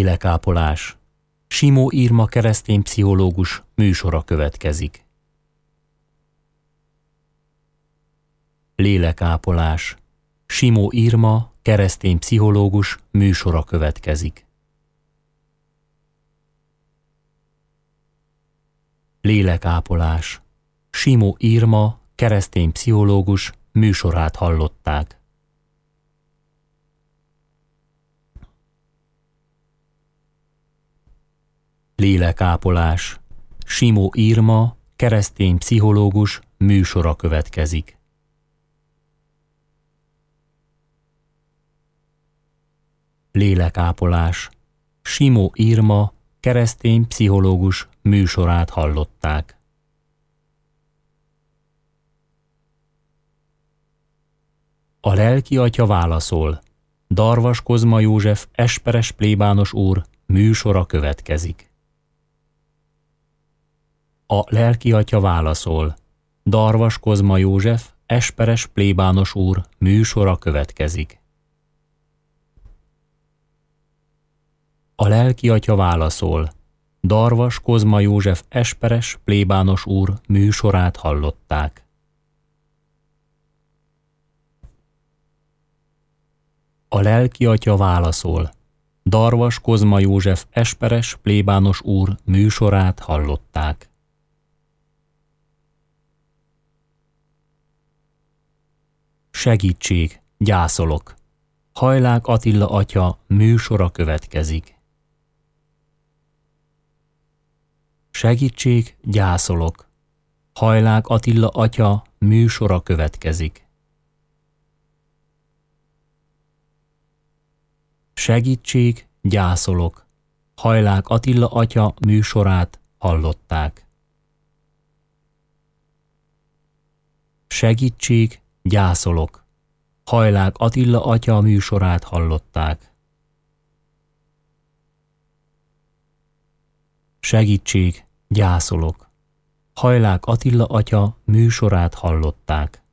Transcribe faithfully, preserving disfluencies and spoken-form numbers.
Lélekápolás. Simó Irma keresztény pszichológus műsora következik. Lélekápolás. Simó Irma keresztény pszichológus műsora következik. Lélekápolás. Simó Irma keresztény pszichológus műsorát hallották. Lélekápolás. Simó Irma keresztény pszichológus műsora következik. Lélekápolás. Simó Irma keresztény pszichológus műsorát hallották. A lelki atya válaszol. Darvas Kozma József esperes plébános úr műsora következik. A lelki atya válaszol. Darvas Kozma József esperes plébános úr műsora következik. A lelki atya válaszol. Darvas Kozma József esperes plébános úr műsorát hallották. A lelki atya válaszol. Darvas Kozma József esperes plébános úr műsorát hallották. Segítség, gyászolok. Hajlák Attila atya műsora következik. Segítség, gyászolok. Hajlák Attila atya műsora következik. Segítség, gyászolok. Hajlák Attila atya műsorát hallották. Segítség, gyászolok. Hajlák Attila atya műsorát hallották. Segítség, gyászolok. Hajlák Attila atya műsorát hallották.